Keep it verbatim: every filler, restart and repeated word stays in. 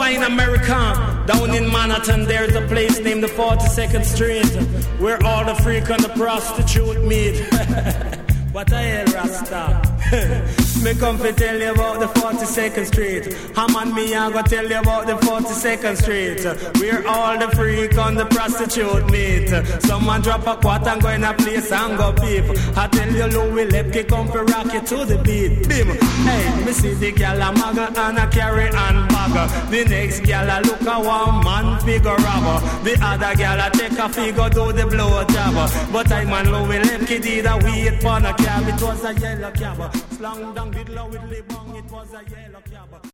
over in America, down in Manhattan, there's a place named the forty-second Street, where all the freak and the prostitute meet. What a hell, Rasta. Me come to tell you about the forty-second Street. Ham and me I go tell you about the forty-second Street, where all the freak and the prostitute meet. Someone drop a quat and go in a place and go peep. I tell you Louis Lepke come for rock you to the beat. Bim. Hey, me see the gal a muggle and a carry and bag. The next gal a look a one man figure robber. The other gal a take a figure do the blow job. But I man Louis Lepke did a wait for a cab. It was a yellow cab. Slung down with low with the bong. It was a yellow cab.